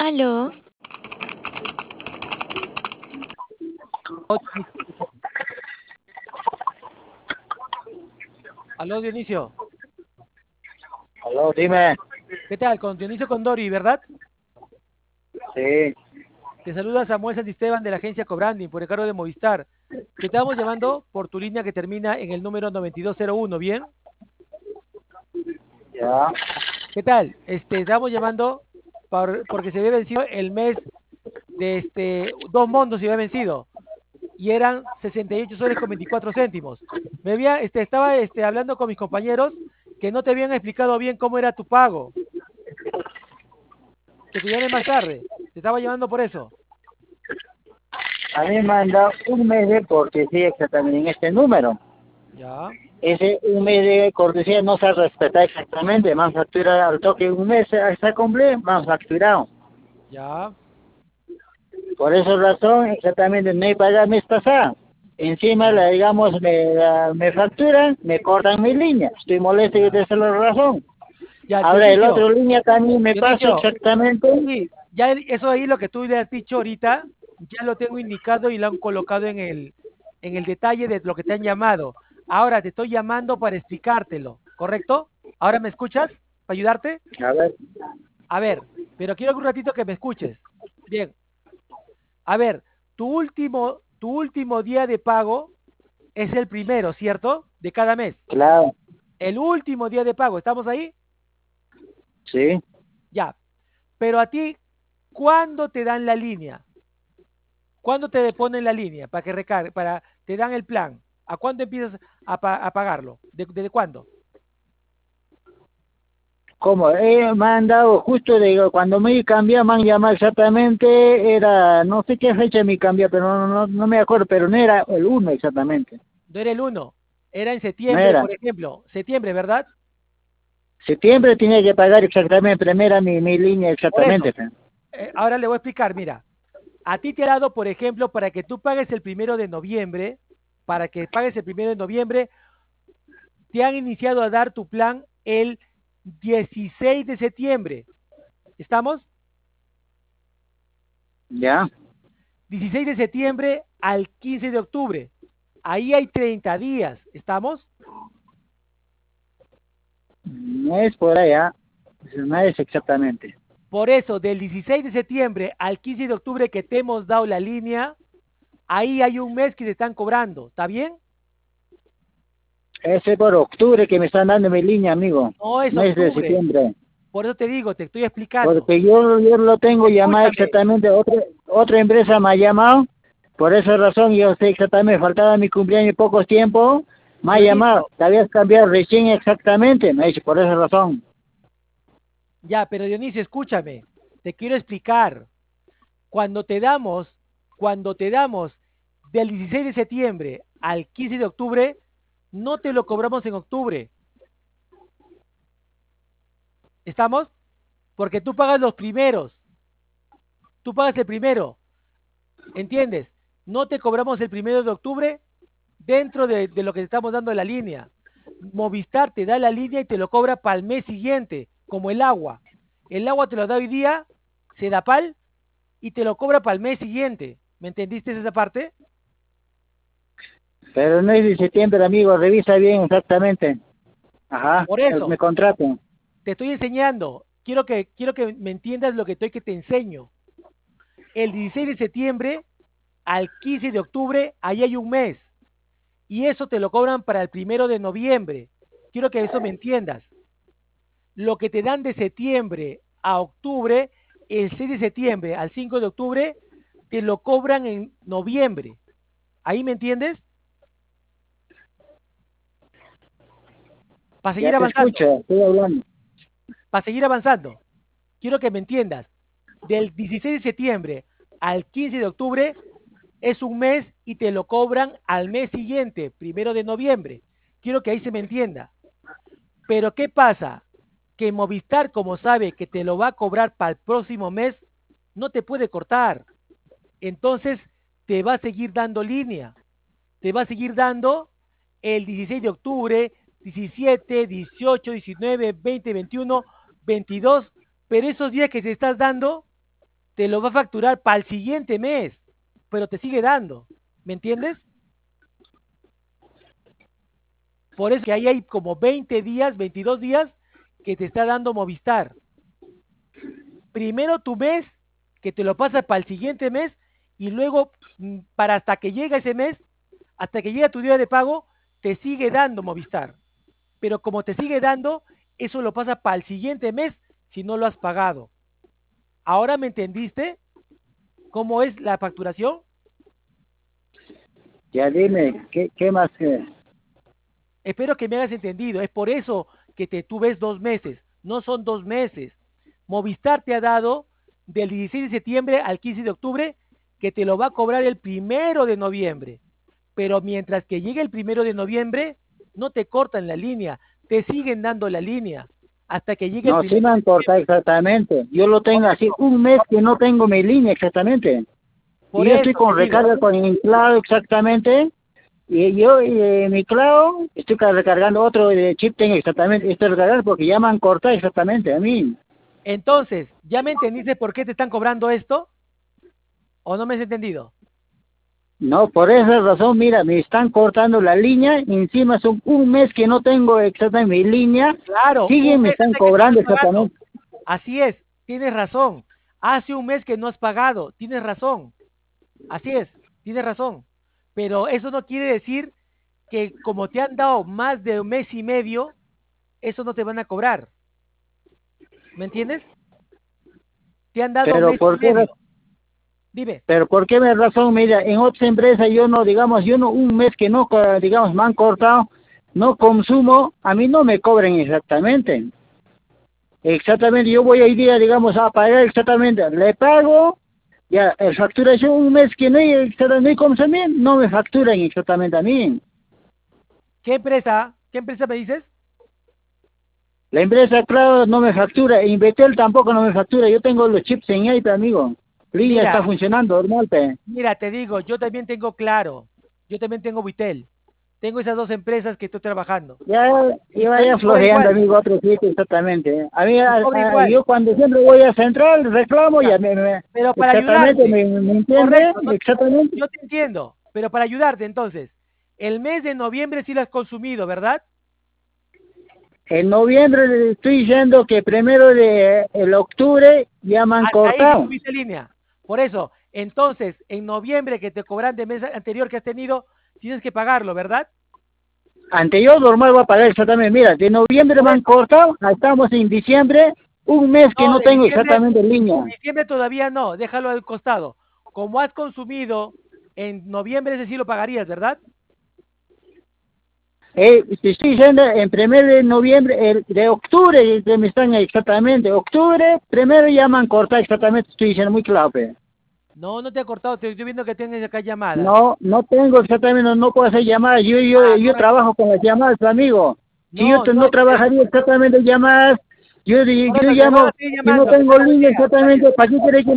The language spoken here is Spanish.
Aló, Aló, Dionisio. Aló, dime. ¿Qué tal? Con Dionisio Condori, ¿verdad? Sí, Te saluda Samuel Santisteban de la agencia Cobranding por el cargo de Movistar. Te estamos llamando por tu línea que termina en el número 9201, ¿bien? ya. ¿Qué tal? Estamos llamando porque se había vencido el mes de dos montos se había vencido y eran 68 soles con 24 céntimos. Estaba hablando con mis compañeros que no te habían explicado bien cómo era tu pago. Que te llame más tarde. Te estaba llamando por eso. A mí me han dado un mes de cortesía exactamente en este número. Ya, Ese un mes de cortesía no se respeta exactamente. Me han facturado al toque un mes hasta cumplir, me han facturado. ya. Por esa razón, exactamente, no he pagado el mes pasado. Encima, Ya, digamos, me facturan, me cortan mi línea. Estoy molesto y esa ya. es la razón. Ya, Ahora, el Dionisio, otro línea también me pasa Dionisio, exactamente. sí, ya eso ahí lo que tú le has dicho ahorita, ya lo tengo indicado y lo han colocado en el detalle de lo que te han llamado. Ahora te estoy llamando para explicártelo, ¿correcto? ¿Ahora me escuchas? ¿Para ayudarte? A ver, A ver, pero quiero un ratito que me escuches. Bien, a ver, tu último día de pago es el primero, ¿cierto? De cada mes. claro, El último día de pago, ¿estamos ahí? sí. Ya. Pero a ti, ¿cuándo te dan la línea? ¿Cuándo te ponen la línea para que recargue, te dan el plan? ¿A cuándo empiezas a pagarlo? ¿Desde cuándo? ¿Cómo? Me han dado justo de cuando me cambié, me han llamado exactamente, era, no sé qué fecha me cambié, pero no me acuerdo, pero no era el 1 exactamente, No era el 1, era en no septiembre, era. por ejemplo. Septiembre, ¿verdad? Septiembre tenía que pagar exactamente, primera mi línea Por exactamente. eso. Ahora le voy a explicar, mira. A ti te ha dado, por ejemplo, para que tú pagues el 1 de noviembre, para que pagues el 1 de noviembre, te han iniciado a dar tu plan el 16 de septiembre. ¿Estamos? ¿Ya? 16 de septiembre al 15 de octubre. Ahí hay 30 días. ¿Estamos? No es por allá, no es exactamente. Por eso, del 16 de septiembre al 15 de octubre que te hemos dado la línea, ahí hay un mes que te están cobrando. ¿Está bien? Ese por octubre que me están dando mi línea, amigo, No es mes de octubre. septiembre. Por eso te digo, te estoy explicando. Porque yo lo tengo llamado Escúchame. exactamente, otra empresa me ha llamado, por esa razón yo sé exactamente, faltaba mi cumpleaños poco tiempo, me ha llamado, Dionisio, te habías cambiado recién exactamente, me dice, por esa razón. ya, pero Dionisio, escúchame. Te quiero explicar. Cuando te damos, cuando te damos del 16 de septiembre al 15 de octubre, no te lo cobramos en octubre. ¿Estamos? Porque tú pagas los primeros. Tú pagas el primero. ¿Entiendes? No te cobramos el 1 de octubre dentro de lo que te estamos dando en la línea. Movistar te da la línea y te lo cobra para el mes siguiente, como el agua. El agua te lo da hoy día, Sedapal, y te lo cobra para el mes siguiente. ¿Me entendiste esa parte? Pero no es de septiembre, amigo, revisa bien exactamente. Ajá, Por me eso, contrato. te estoy enseñando. Quiero que me entiendas lo que estoy que te enseño. El 16 de septiembre al 15 de octubre, ahí hay un mes. Y eso te lo cobran para el 1 de noviembre. Quiero que eso me entiendas. Lo que te dan de septiembre a octubre, el 6 de septiembre al 5 de octubre, te lo cobran en noviembre. ¿Ahí me entiendes? Para Ya seguir te avanzando, escucho, estoy hablando. para seguir avanzando. Quiero que me entiendas. Del 16 de septiembre al 15 de octubre es un mes y te lo cobran al mes siguiente, 1 de noviembre. Quiero que ahí se me entienda. Pero ¿qué pasa? Que Movistar, como sabe que te lo va a cobrar para el próximo mes, no te puede cortar. Entonces, te va a seguir dando línea. Te va a seguir dando el 16 de octubre, 17, 18, 19, 20, 21, 22. Pero esos días que te estás dando, te lo va a facturar para el siguiente mes, pero te sigue dando, ¿me entiendes? Por eso que ahí hay como 20 días, 22 días que te está dando Movistar. Primero tu mes, que te lo pasas para el siguiente mes, y luego para hasta que llega ese mes, hasta que llega tu día de pago, te sigue dando Movistar. Pero como te sigue dando, eso lo pasa para el siguiente mes si no lo has pagado. ¿Ahora me entendiste cómo es la facturación? Ya dime, ¿qué más? Espero que me hagas entendido. Es por eso que tú ves 2 meses. No son 2 meses. Movistar te ha dado del 16 de septiembre al 15 de octubre que te lo va a cobrar el 1 de noviembre. Pero mientras que llegue el 1 de noviembre, no te cortan la línea, te siguen dando la línea hasta que llegue el No, sí primero me de importa noviembre. exactamente. Yo lo Por tengo así eso, un mes que no tengo mi línea exactamente. por Y yo estoy eso te con digo. recarga con mi claro exactamente. Y yo, mi claro, estoy recargando otro de chip tengo exactamente. Estoy recargando porque ya me han cortado exactamente a mí. Entonces, ¿ya me entendiste por qué te están cobrando esto? ¿O no me has entendido? No, por esa razón, mira, me están cortando la línea. Encima son un mes que no tengo exactamente mi línea. Claro, un Siguen, me mes están hace que no cobrando has pagado. exactamente. Así es, tienes razón. Hace un mes que no has pagado, tienes razón. Así es, tienes razón. Pero eso no quiere decir que como te han dado más de 1 mes y medio, eso no te van a cobrar. ¿Me entiendes? Te han dado Pero mes y ¿por qué? medio. Dime. Pero ¿por qué me razón? Mira, en otras empresas yo no, digamos, yo no, un mes que no, digamos, me han cortado, no consumo, a mí no me cobren exactamente. Exactamente, yo voy hoy día, digamos, a pagar exactamente, le pago, ya, facturación un mes que no hay, no hay consumir, no me facturan exactamente a mí. ¿Qué empresa? ¿Qué empresa me dices? La empresa, claro, no me factura, Invetel tampoco no me factura, yo tengo los chips en ahí, amigo. Línea Mira, está funcionando normal, pe. mira, te digo, yo también tengo Claro. Yo también tengo Vitel. Tengo esas dos empresas que estoy trabajando. Ya Y, iba ya cobra floreando, igual. amigo, otro sitio exactamente. A mí, Y cobra igual. yo cuando siempre voy a Central, reclamo, Ya. ya Pero para exactamente, ayudarte, me entiende, correcto, exactamente. yo te entiendo, pero para ayudarte entonces, el mes de noviembre sí lo has consumido, ¿verdad? En noviembre le estoy diciendo que primero de el octubre ya me han Hasta ahí sí cortado. tuviste línea. Por eso, entonces, en noviembre que te cobran de mes anterior que has tenido, tienes que pagarlo, ¿verdad? Ante yo normal voy a pagar exactamente. Mira, de noviembre Por me han eso, cortado, estamos en diciembre, un mes que no, no tengo exactamente línea. de diciembre todavía no, déjalo al costado. Como has consumido en noviembre, ese sí lo pagarías, ¿verdad? Te estoy diciendo, en primer de noviembre, el de octubre, que me están exactamente, octubre, primero ya me han cortado exactamente, estoy diciendo muy claro, pe. No, no te ha cortado, te estoy viendo que tienes acá llamadas. No, no tengo exactamente, no, no puedo hacer llamadas, Ah, yo trabajo con las llamadas, amigo. Si yo no, no, no trabajaría exactamente llamadas, por yo eso que no la llamo, estoy si no llamando, que tengo tengo línea idea, está bien. exactamente, ¿para qué quiere que